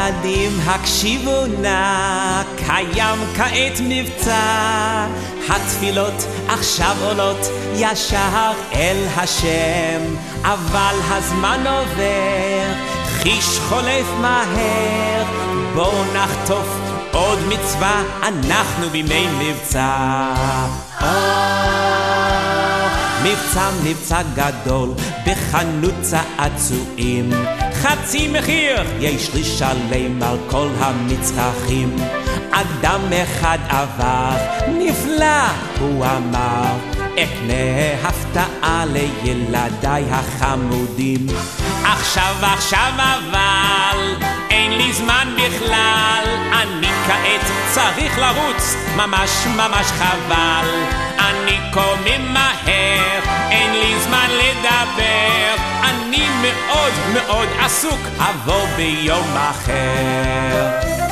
ילדים הקשיבו נא, קיים כעת מבצע, התפילות עכשיו עולות ישר אל השם, אבל הזמן עובר, חיש חולף מהר, בואו נחטוף עוד מצווה, אנחנו בימי מבצע. מבצע גדול בחנות צעצועים, חצי מחיר יש לשלם על כל המצרכים. אדם אחד עבר נפלא, הוא אמר, אקנה הפתעה לילדיי החמודים. עכשיו אבל אין לי זמן בכלל, אני כעת צריך לרוץ, ממש חבל. אני קומם מהר, אין לי זמן לדבר, אני מאוד עסוק, אבוא ביום אחר.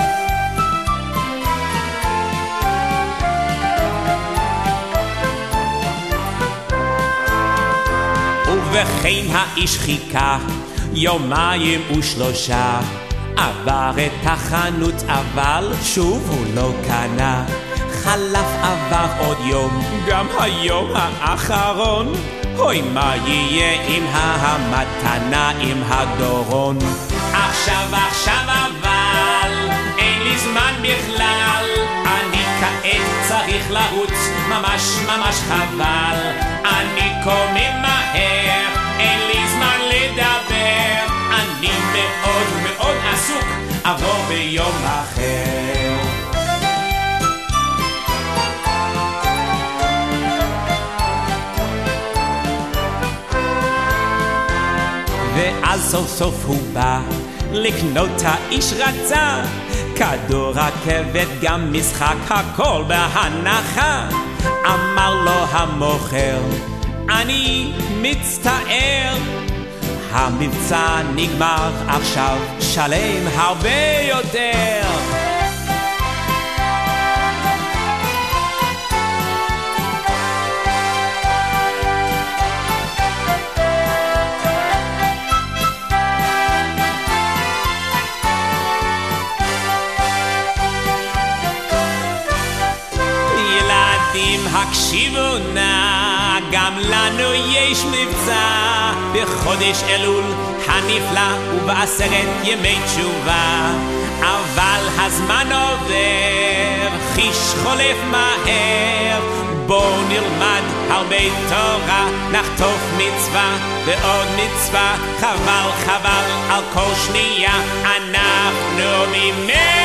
ובכן האיש חיכה יומיים ושלושה, עבר את החנות אבל שוב הוא לא קנה. חלף עבר עוד יום, גם היום האחרון, אוי מה יהיה עם המתנה עם הדורון. עכשיו אבל אין לי זמן בכלל, אני כעת צריך לרוץ, ממש חבל. אני קומם מהר, אין לי זמן לדבר, אני מאוד עסוק, אבוא ביום אחר. ואז סוף הוא בא לקנות, האיש רצה כדור רכבת גם משחק, הכל בהנחה. אמר לו המוכר, אני מצטער, המבצע נגמר עכשיו, שלם הרבה יותר. הקשיבו נא, גם לנו יש מבצע בחודש אלול הנפלא ובעשרת ימי תשובה. אבל הזמן עובר, חיש חולף מהר, בואו נלמד הרבה תורה, נחטוף מצווה ועוד מצווה, חבל על כל שנייה, אנחנו בימי